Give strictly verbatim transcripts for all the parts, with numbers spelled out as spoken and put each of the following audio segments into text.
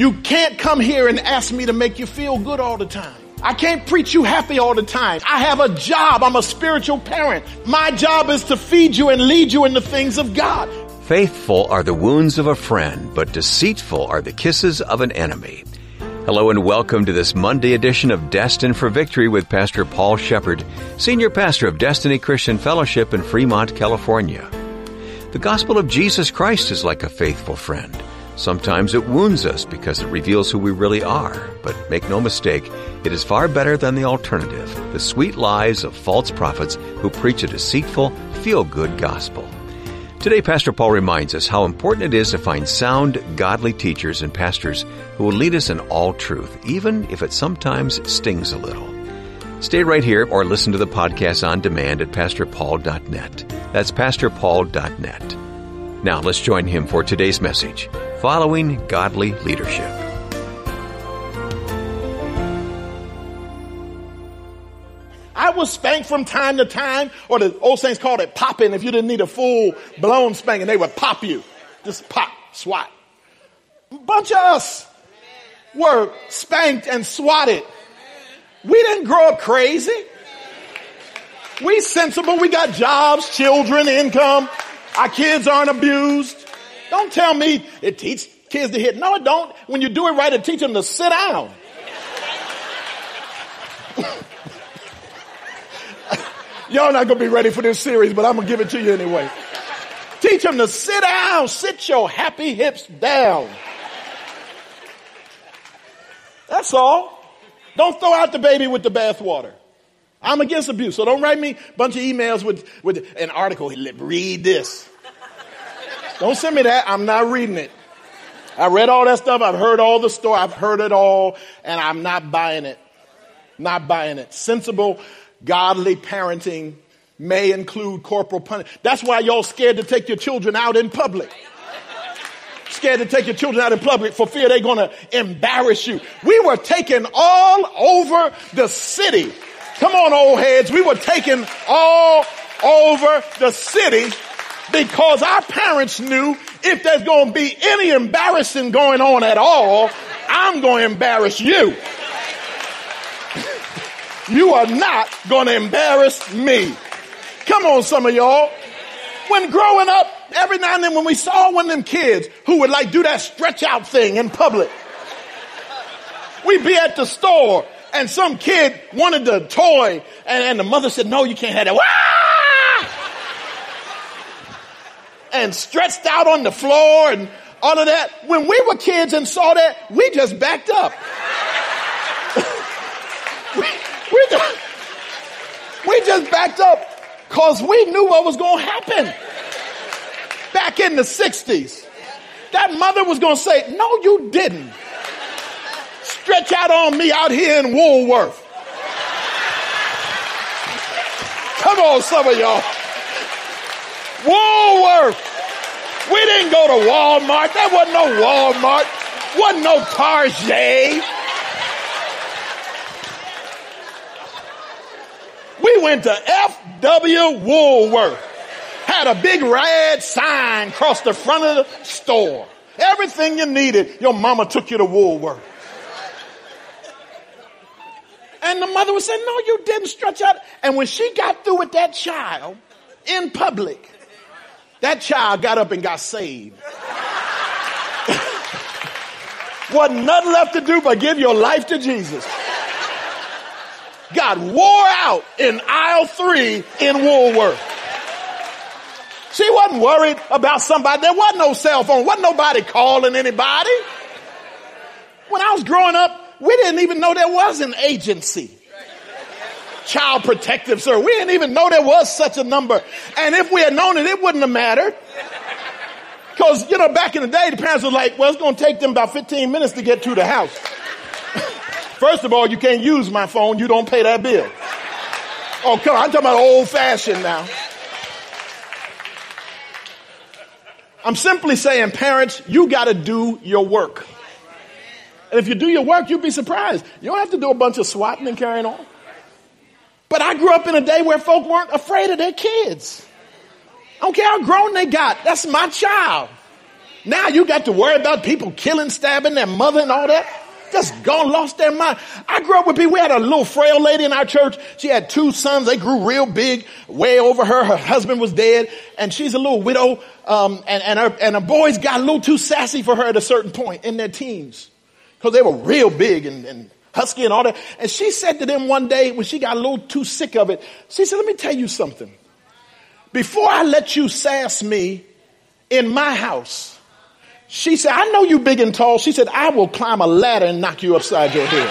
You can't come here and ask me to make you feel good all the time. I can't preach you happy all the time. I have a job. I'm a spiritual parent. My job is to feed you and lead you in the things of God. Faithful are the wounds of a friend, but deceitful are the kisses of an enemy. Hello and welcome to this Monday edition of Destined for Victory with Pastor Paul Shepard, Senior Pastor of Destiny Christian Fellowship in Fremont, California. The gospel of Jesus Christ is like a faithful friend. Sometimes it wounds us because it reveals who we really are, but make no mistake, it is far better than the alternative, the sweet lies of false prophets who preach a deceitful, feel-good gospel. Today, Pastor Paul reminds us how important it is to find sound, godly teachers and pastors who will lead us in all truth, even if it sometimes stings a little. Stay right here or listen to the podcast on demand at pastor paul dot net. That's pastor paul dot net. Now, let's join him for today's message, Following Godly Leadership. I was spanked from time to time, or the old saints called it popping. If you didn't need a full-blown spanking, they would pop you. Just pop, swat. A bunch of us were spanked and swatted. We didn't grow up crazy. We sensible. We got jobs, children, income. Our kids aren't abused. Don't tell me it teaches kids to hit. No, it don't. When you do it right, it teaches them to sit down. Y'all not going to be ready for this series, but I'm going to give it to you anyway. Teach them to sit down. Sit your happy hips down. That's all. Don't throw out the baby with the bathwater. I'm against abuse, so don't write me a bunch of emails with, with an article. Read this. Don't send me that. I'm not reading it. I read all that stuff. I've heard all the story. I've heard it all, and I'm not buying it. Not buying it. Sensible, godly parenting may include corporal punishment. That's why y'all scared to take your children out in public. Scared to take your children out in public for fear they're going to embarrass you. We were taken all over the city. Come on, old heads. We were taken all over the city because our parents knew if there's going to be any embarrassing going on at all, I'm going to embarrass you. You are not going to embarrass me. Come on, some of y'all. When growing up, every now and then when we saw one of them kids who would like do that stretch out thing in public, we'd be at the store and some kid wanted the toy and, and the mother said, no, you can't have that. Wah! And stretched out on the floor and all of that. When we were kids and saw that, we just backed up. we, we, just, we just backed up because we knew what was going to happen. Back in the sixties, that mother was going to say, no, you didn't. Stretch out on me out here in Woolworth. Come on, some of y'all. Woolworth. We didn't go to Walmart. There wasn't no Walmart. Wasn't no Target. We went to F W Woolworth. Had a big red sign across the front of the store. Everything you needed, your mama took you to Woolworth. And the mother would say, no, you didn't stretch out. And when she got through with that child in public, that child got up and got saved. Wasn't nothing left to do but give your life to Jesus. Got wore out in aisle three in Woolworth. She wasn't worried about somebody. There wasn't no cell phone. Wasn't nobody calling anybody. When I was growing up, we didn't even know there was an agency. Child Protective Service. We didn't even know there was such a number. And if we had known it, it wouldn't have mattered. Because, you know, back in the day, the parents were like, well, it's going to take them about fifteen minutes to get to the house. First of all, you can't use my phone. You don't pay that bill. Oh, come on. I'm talking about old fashioned now. I'm simply saying, parents, you got to do your work. And if you do your work, you'll be surprised. You don't have to do a bunch of swatting and carrying on. But I grew up in a day where folk weren't afraid of their kids. I don't care how grown they got. That's my child. Now you got to worry about people killing, stabbing their mother and all that. Just gone, lost their mind. I grew up with people. We had a little frail lady in our church. She had two sons. They grew real big, way over her. Her husband was dead, and she's a little widow. Um, and, and her, and her boys got a little too sassy for her at a certain point in their teens because they were real big and, and husky and all that. And she said to them one day when she got a little too sick of it, she said, let me tell you something. Before I let you sass me in my house, she said, I know you big and tall. She said, I will climb a ladder and knock you upside your head.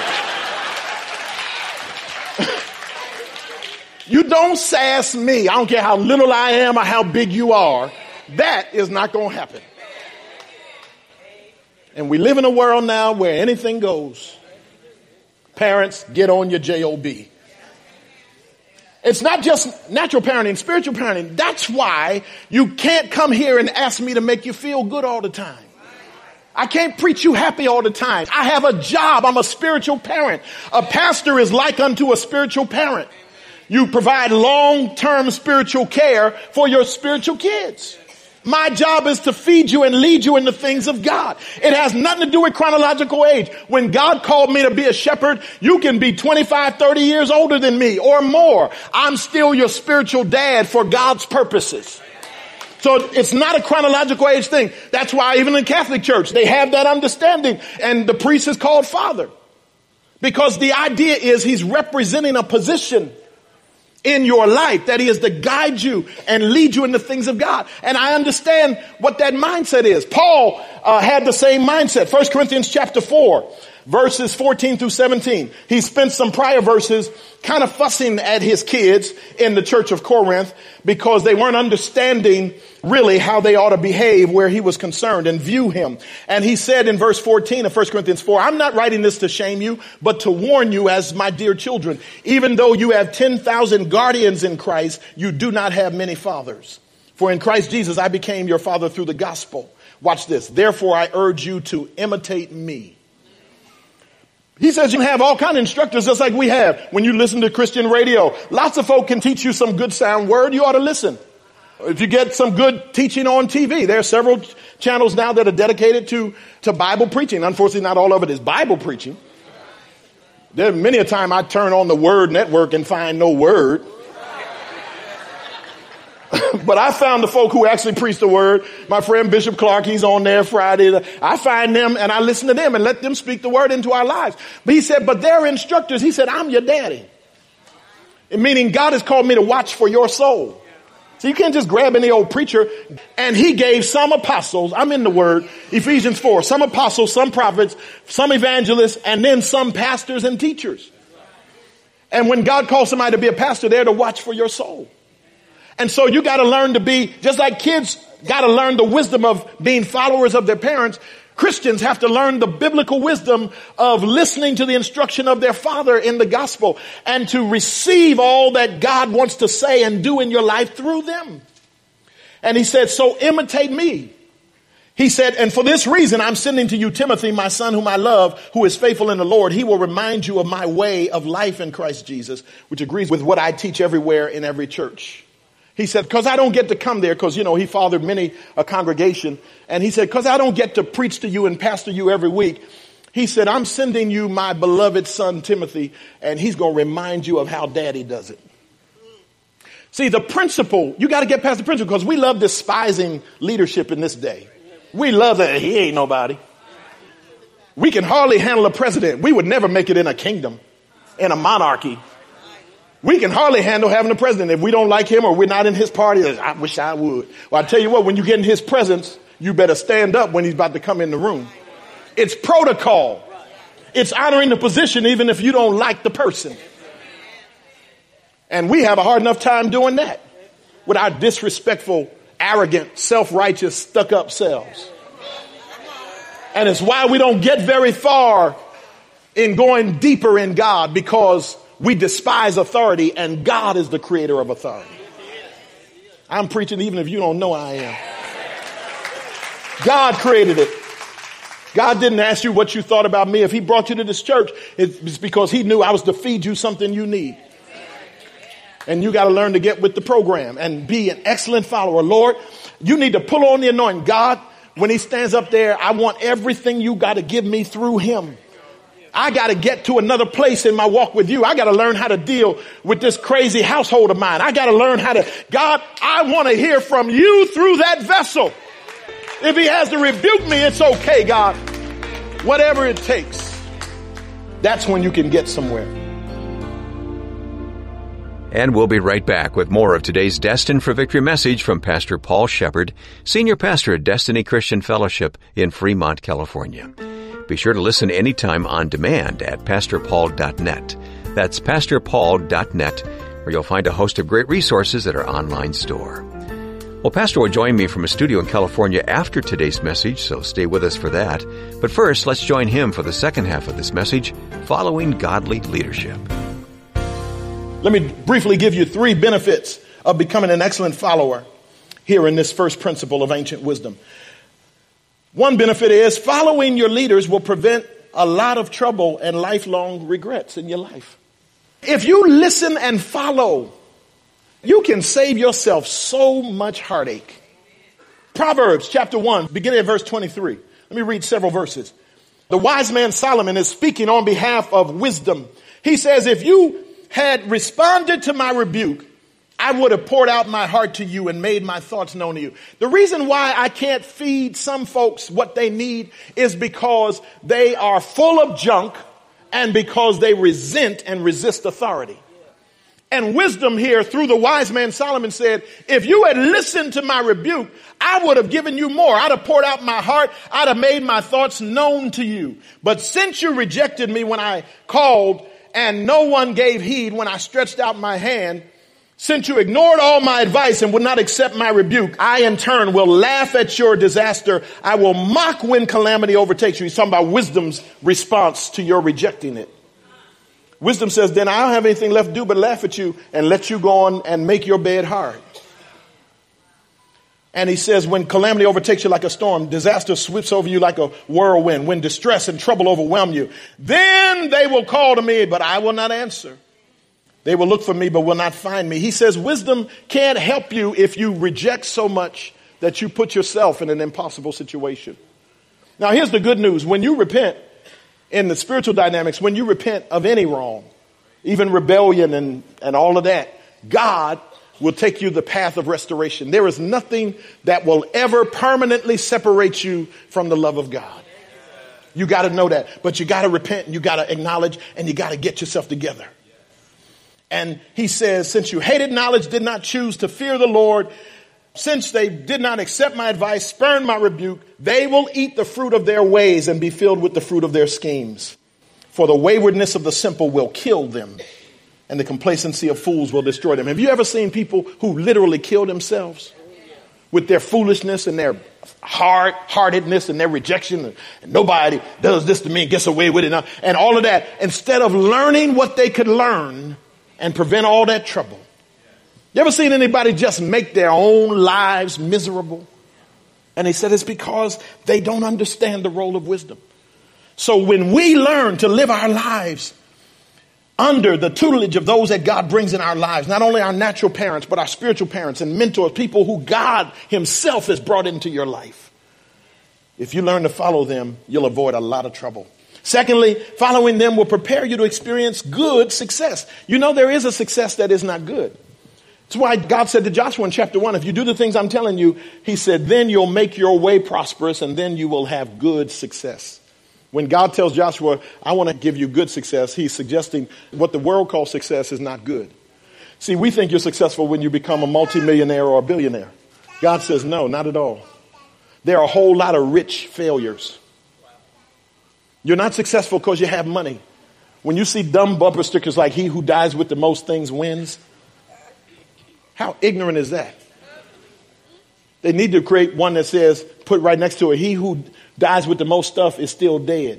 You don't sass me. I don't care how little I am or how big you are. That is not going to happen. And we live in a world now where anything goes. Parents, get on your job. It's not just natural parenting, spiritual parenting. That's why you can't come here and ask me to make you feel good all the time. I can't preach you happy all the time. I have a job. I'm a spiritual parent. A pastor is like unto a spiritual parent. You provide long-term spiritual care for your spiritual kids. My job is to feed you and lead you in the things of God. It has nothing to do with chronological age. When God called me to be a shepherd, you can be twenty-five, thirty years older than me or more. I'm still your spiritual dad for God's purposes. So it's not a chronological age thing. That's why even in Catholic Church, they have that understanding. And the priest is called father. Because the idea is he's representing a position in your life, that he is to guide you and lead you in the things of God. And I understand what that mindset is. Paul uh, had the same mindset. First Corinthians chapter four, verses fourteen through seventeen. He spent some prior verses kind of fussing at his kids in the church of Corinth because they weren't understanding really how they ought to behave where he was concerned and view him. And he said in verse fourteen of First Corinthians four, I'm not writing this to shame you, but to warn you as my dear children. Even though you have ten thousand guardians in Christ, you do not have many fathers. For in Christ Jesus, I became your father through the gospel. Watch this. Therefore, I urge you to imitate me. He says you have all kinds of instructors just like we have. When you listen to Christian radio, lots of folk can teach you some good sound word. You ought to listen. If you get some good teaching on T V, there are several channels now that are dedicated to, to Bible preaching. Unfortunately, not all of it is Bible preaching. There are many a time I turn on the Word Network and find no word. But I found the folk who actually preach the word. My friend Bishop Clark, he's on there Friday. I find them and I listen to them and let them speak the word into our lives. But he said, but they're instructors. He said, I'm your daddy. Meaning God has called me to watch for your soul. So you can't just grab any old preacher. And he gave some apostles, I'm in the word, Ephesians four, some apostles, some prophets, some evangelists, and then some pastors and teachers. And when God calls somebody to be a pastor, they're to watch for your soul. And so you got to learn to be, just like kids got to learn the wisdom of being followers of their parents, Christians have to learn the biblical wisdom of listening to the instruction of their father in the gospel and to receive all that God wants to say and do in your life through them. And he said, so imitate me. He said, and for this reason, I'm sending to you Timothy, my son, whom I love, who is faithful in the Lord. He will remind you of my way of life in Christ Jesus, which agrees with what I teach everywhere in every church. He said, because I don't get to come there, because, you know, he fathered many a congregation. And he said, because I don't get to preach to you and pastor you every week. He said, I'm sending you my beloved son, Timothy, and he's going to remind you of how daddy does it. See, the principle, you got to get past the principle, because we love despising leadership in this day. We love that he ain't nobody. We can hardly handle a president. We would never make it in a kingdom, in a monarchy. We can hardly handle having a president. If we don't like him or we're not in his party, I wish I would. Well, I tell you what, when you get in his presence, you better stand up when he's about to come in the room. It's protocol. It's honoring the position even if you don't like the person. And we have a hard enough time doing that with our disrespectful, arrogant, self-righteous, stuck-up selves. And it's why we don't get very far in going deeper in God, because we despise authority, and God is the creator of authority. I'm preaching even if you don't know I am. God created it. God didn't ask you what you thought about me. If he brought you to this church, it's because he knew I was to feed you something you need. And you got to learn to get with the program and be an excellent follower. Lord, you need to pull on the anointing. God, When he stands up there, I want everything you got to give me through him. I got to get to another place in my walk with you. I got to learn how to deal with this crazy household of mine. I got to learn how to, God, I want to hear from you through that vessel. If he has to rebuke me, it's okay, God. Whatever it takes. That's when you can get somewhere. And we'll be right back with more of today's Destined for Victory message from Pastor Paul Shepard, Senior Pastor at Destiny Christian Fellowship in Fremont, California. Be sure to listen anytime on demand at pastor paul dot net. That's pastor paul dot net, where you'll find a host of great resources at our online store. Well, Pastor will join me from a studio in California after today's message, so stay with us for that. But first, let's join him for the second half of this message, Following Godly Leadership. Let me briefly give you three benefits of becoming an excellent follower here in this first principle of ancient wisdom. One benefit is following your leaders will prevent a lot of trouble and lifelong regrets in your life. If you listen and follow, you can save yourself so much heartache. Proverbs chapter one, beginning at verse twenty-three. Let me read several verses. The wise man Solomon is speaking on behalf of wisdom. He says, if you had responded to my rebuke, I would have poured out my heart to you and made my thoughts known to you. The reason why I can't feed some folks what they need is because they are full of junk and because they resent and resist authority. And wisdom here through the wise man Solomon said, if you had listened to my rebuke, I would have given you more. I'd have poured out my heart. I'd have made my thoughts known to you. But since you rejected me when I called and no one gave heed when I stretched out my hand, since you ignored all my advice and would not accept my rebuke, I in turn will laugh at your disaster. I will mock when calamity overtakes you. He's talking about wisdom's response to your rejecting it. Wisdom says, then I don't have anything left to do but laugh at you and let you go on and make your bed hard. And he says, when calamity overtakes you like a storm, disaster sweeps over you like a whirlwind, when distress and trouble overwhelm you, then they will call to me, but I will not answer. They will look for me, but will not find me. He says, wisdom can't help you if you reject so much that you put yourself in an impossible situation. Now, here's the good news. When you repent in the spiritual dynamics, when you repent of any wrong, even rebellion and, and all of that, God will take you the path of restoration. There is nothing that will ever permanently separate you from the love of God. You got to know that. But you got to repent and you got to acknowledge and you got to get yourself together. And he says, since you hated knowledge, did not choose to fear the Lord, since they did not accept my advice, spurn my rebuke, they will eat the fruit of their ways and be filled with the fruit of their schemes. For the waywardness of the simple will kill them, and the complacency of fools will destroy them. Have you ever seen people who literally kill themselves with their foolishness and their hard-heartedness and their rejection? And nobody does this to me and gets away with it. Now, and all of that, instead of learning what they could learn and prevent all that trouble. You ever seen anybody just make their own lives miserable? And he said it's because they don't understand the role of wisdom. So when we learn to live our lives under the tutelage of those that God brings in our lives, not only our natural parents, but our spiritual parents and mentors, people who God himself has brought into your life. If you learn to follow them, you'll avoid a lot of trouble. Secondly, following them will prepare you to experience good success. You know, there is a success that is not good. That's why God said to Joshua in chapter one, if you do the things I'm telling you, he said, then you'll make your way prosperous and then you will have good success. When God tells Joshua, I want to give you good success, he's suggesting what the world calls success is not good. See, we think you're successful when you become a multimillionaire or a billionaire. God says, no, not at all. There are a whole lot of rich failures. You're not successful because you have money. When you see dumb bumper stickers like he who dies with the most things wins, how ignorant is that? They need to create one that says, put right next to it, he who dies with the most stuff is still dead.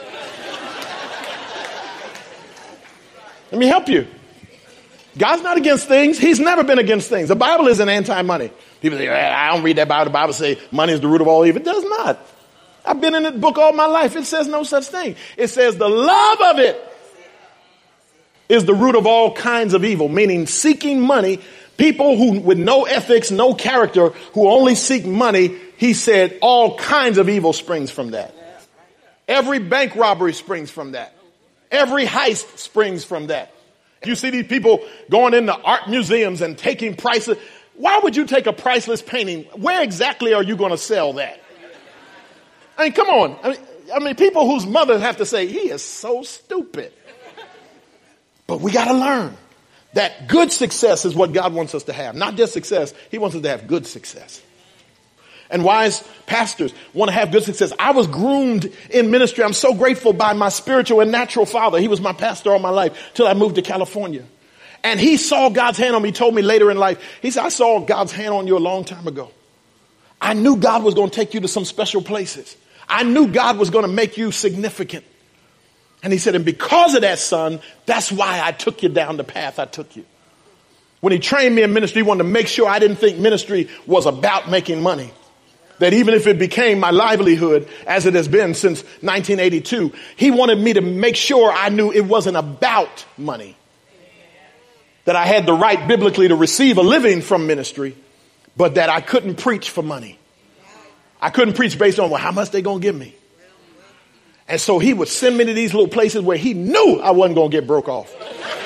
Let me help you. God's not against things. He's never been against things. The Bible isn't anti-money. People say, I don't read that Bible. The Bible says money is the root of all evil. It does not. I've been in the book all my life. It says no such thing. It says the love of it is the root of all kinds of evil, meaning seeking money. People who with no ethics, no character, who only seek money he said all kinds of evil springs from that. Every bank robbery springs from that. Every heist springs from that. You see these people going into art museums and taking prices. Why would you take a priceless painting? Where exactly are you going to sell that? I mean, come on. I mean, I mean, people whose mothers have to say, he is so stupid. But we got to learn that good success is what God wants us to have. Not just success. He wants us to have good success. And wise pastors want to have good success. I was groomed in ministry. I'm so grateful by my spiritual and natural father. He was my pastor all my life till I moved to California. And he saw God's hand on me. He told me later in life, he said, I saw God's hand on you a long time ago. I knew God was going to take you to some special places. I knew God was going to make you significant. And he said, and because of that, son, that's why I took you down the path I took you. When he trained me in ministry, he wanted to make sure I didn't think ministry was about making money. That even if it became my livelihood, as it has been since nineteen eighty-two, he wanted me to make sure I knew it wasn't about money. That I had the right biblically to receive a living from ministry, but that I couldn't preach for money. I couldn't preach based on, well, how much they going to give me? And so he would send me to these little places where he knew I wasn't going to get broke off.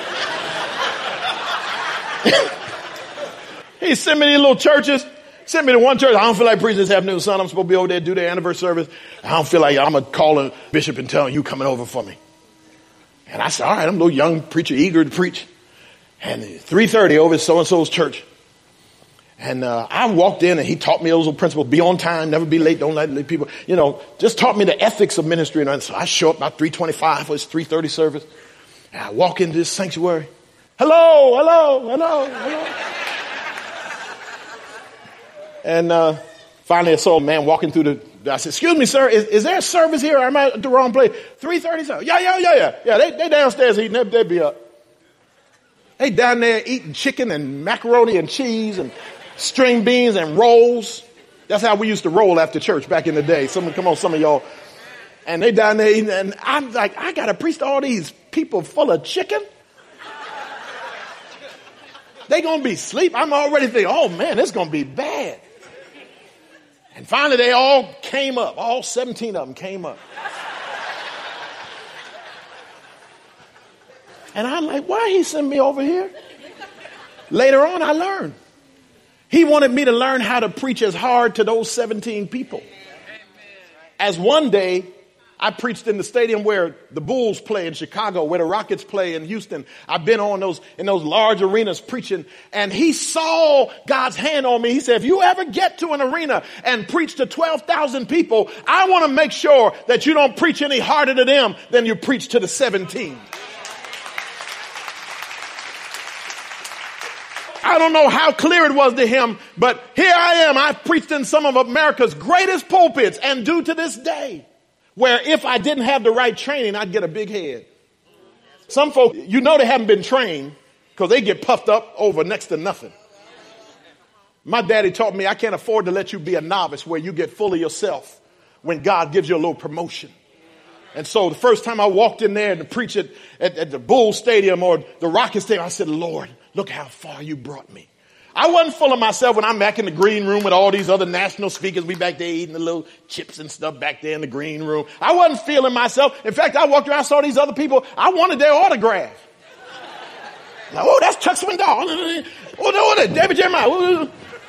He sent me to these little churches. Sent me to one church. I don't feel like preaching this afternoon, son. I'm supposed to be over there, do their anniversary service. I don't feel like I'm going to call a bishop and tell him you coming over for me. And I said, all right, I'm a little young preacher, eager to preach. And three thirty over at so-and-so's church. And uh, I walked in and he taught me those little principles. Be on time, never be late, don't let people, you know, just taught me the ethics of ministry. And so I show up about three twenty-five for his three thirty service. And I walk into this sanctuary. Hello, hello, hello, hello. And uh, finally I saw a man walking through the, I said, excuse me, sir, is, is there a service here? Or am I at the wrong place? three thirty, sir. Yeah, yeah, yeah, yeah. Yeah, they, they downstairs eating. They, they be up. They down there eating chicken and macaroni and cheese and string beans and rolls. That's how we used to roll after church back in the day. Some, come on, some of y'all. And they down there eating. And I'm like, I got to preach to all these people full of chicken. They going to be asleep. I'm already thinking, oh man, it's going to be bad. And finally they all came up. All seventeen of them came up. And I'm like, why he sent me over here? Later on, I learned. He wanted me to learn how to preach as hard to those seventeen people. As one day, I preached in the stadium where the Bulls play in Chicago, where the Rockets play in Houston. I've been on those, in those large arenas preaching. And he saw God's hand on me. He said, if you ever get to an arena and preach to twelve thousand people, I want to make sure that you don't preach any harder to them than you preach to the seventeen. I don't know how clear it was to him, but here I am. I've preached in some of America's greatest pulpits, and do to this day, where if I didn't have the right training, I'd get a big head. Some folks, you know they haven't been trained because they get puffed up over next to nothing. My daddy taught me I can't afford to let you be a novice where you get full of yourself when God gives you a little promotion. And so the first time I walked in there to preach at, at, at the Bull Stadium or the Rocket Stadium, I said, Lord, look how far you brought me. I wasn't full of myself when I'm back in the green room with all these other national speakers. We back there eating the little chips and stuff back there in the green room. I wasn't feeling myself. In fact, I walked around, saw these other people. I wanted their autograph. Like, oh, that's Chuck Swindoll. Oh, no, that's David Jeremiah.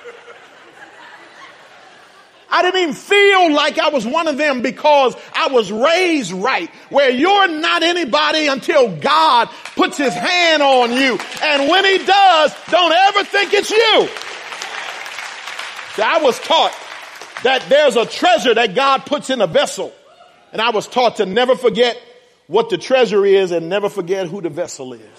I didn't even feel like I was one of them because I was raised right, where you're not anybody until God puts his hand on you. And when he does, don't ever think it's you. See, I was taught that there's a treasure that God puts in a vessel. And I was taught to never forget what the treasure is and never forget who the vessel is.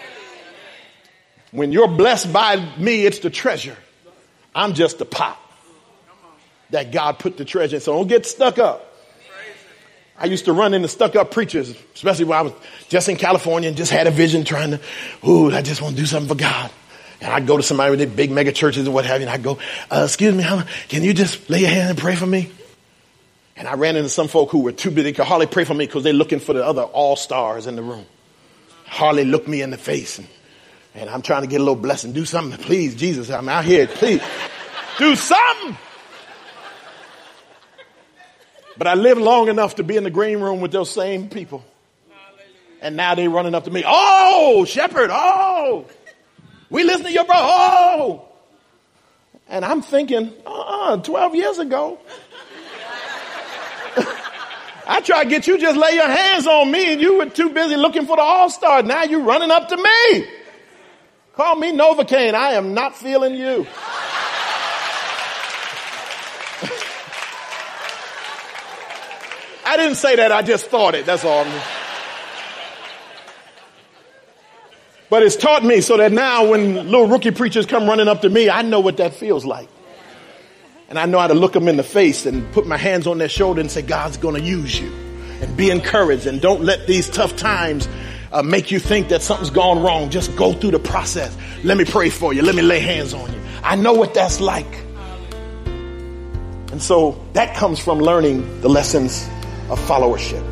When you're blessed by me, it's the treasure. I'm just the pot that God put the treasure in. So don't get stuck up. I used to run into stuck up preachers, especially when I was just in California and just had a vision trying to, ooh, I just want to do something for God. And I'd go to somebody with their big mega churches and what have you. And I'd go, uh, excuse me, how, can you just lay your hand and pray for me? And I ran into some folk who were too big. They could hardly pray for me because they're looking for the other all-stars in the room. Hardly look me in the face. And, and I'm trying to get a little blessing. Do something, please, Jesus. I'm out here. Please do something. But I lived long enough to be in the green room with those same people. And now they running up to me. Oh, Shepherd. Oh, we listen to your brother. Oh. And I'm thinking, uh-uh, twelve years ago. I tried to get you just lay your hands on me and you were too busy looking for the all-star. Now you running up to me. Call me Novocaine. I am not feeling you. I didn't say that. I just thought it. That's all. But it's taught me so that now when little rookie preachers come running up to me, I know what that feels like. And I know how to look them in the face and put my hands on their shoulder and say, God's going to use you. And be encouraged. And don't let these tough times uh, make you think that something's gone wrong. Just go through the process. Let me pray for you. Let me lay hands on you. I know what that's like. And so that comes from learning the lessons of followership.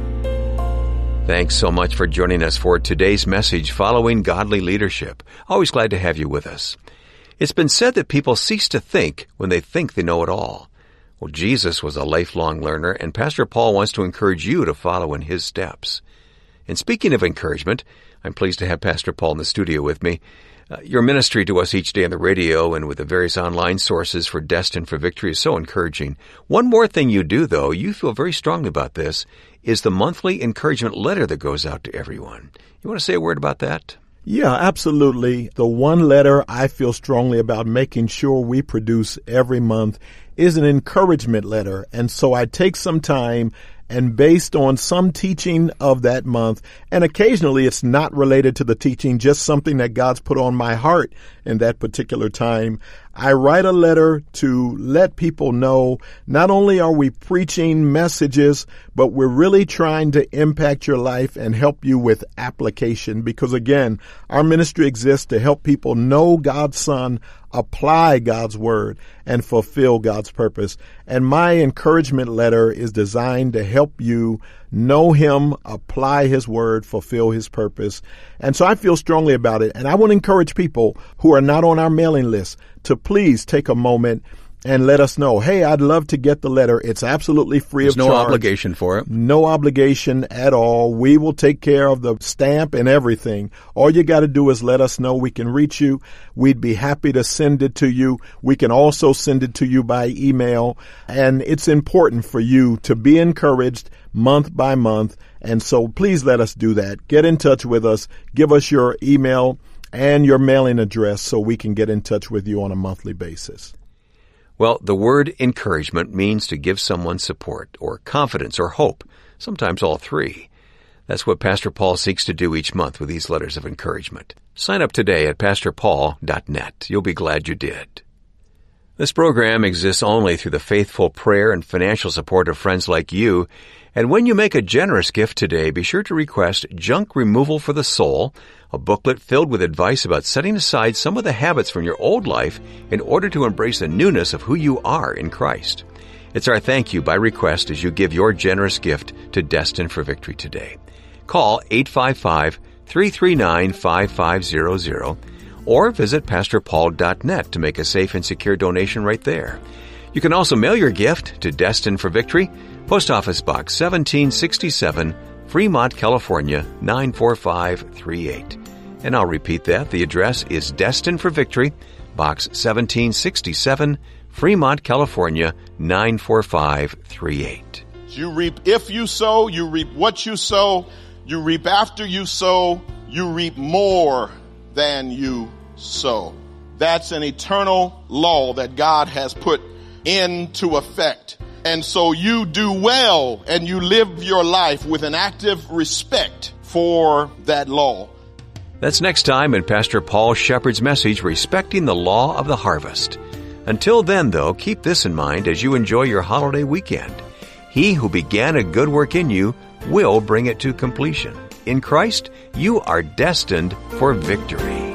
Thanks so much for joining us for today's message, Following Godly Leadership. Always glad to have you with us. It's been said that people cease to think when they think they know it all. Well, Jesus was a lifelong learner, and Pastor Paul wants to encourage you to follow in his steps. And speaking of encouragement, I'm pleased to have Pastor Paul in the studio with me. Uh, your ministry to us each day on the radio and with the various online sources for Destined for Victory is so encouraging. One more thing you do, though, you feel very strongly about this, is the monthly encouragement letter that goes out to everyone. You want to say a word about that? Yeah, absolutely. The one letter I feel strongly about making sure we produce every month is an encouragement letter. And so I take some time and based on some teaching of that month, and occasionally it's not related to the teaching, just something that God's put on my heart in that particular time, I write a letter to let people know not only are we preaching messages, but we're really trying to impact your life and help you with application. Because again, our ministry exists to help people know God's Son, apply God's Word, and fulfill God's purpose. And my encouragement letter is designed to help you know Him, apply His Word, fulfill His purpose. And so I feel strongly about it. And I want to encourage people who are not on our mailing list to please take a moment and let us know, hey, I'd love to get the letter. It's absolutely free There's of no charge. No obligation for it. No obligation at all. We will take care of the stamp and everything. All you got to do is let us know. We can reach you. We'd be happy to send it to you. We can also send it to you by email. And it's important for you to be encouraged month by month. And so please let us do that. Get in touch with us. Give us your email and your mailing address so we can get in touch with you on a monthly basis. Well, the word encouragement means to give someone support or confidence or hope, sometimes all three. That's what Pastor Paul seeks to do each month with these letters of encouragement. Sign up today at pastor paul dot net. You'll be glad you did. This program exists only through the faithful prayer and financial support of friends like you. And when you make a generous gift today, be sure to request Junk Removal for the Soul, a booklet filled with advice about setting aside some of the habits from your old life in order to embrace the newness of who you are in Christ. It's our thank you by request as you give your generous gift to Destined for Victory today. Call eight five five, three three nine, five five zero zero or visit pastor paul dot net to make a safe and secure donation right there. You can also mail your gift to Destined for Victory, Post Office Box seventeen sixty-seven, Fremont, California, nine four five three eight. And I'll repeat that. The address is Destined for Victory, Box seventeen sixty-seven, Fremont, California, nine four five three eight. You reap if you sow, you reap what you sow, you reap after you sow, you reap more than you sow. That's an eternal law that God has put into effect. And so you do well and you live your life with an active respect for that law. That's next time in Pastor Paul Shepard's message, Respecting the Law of the Harvest. Until then, though, keep this in mind as you enjoy your holiday weekend. He who began a good work in you will bring it to completion. In Christ, you are destined for victory.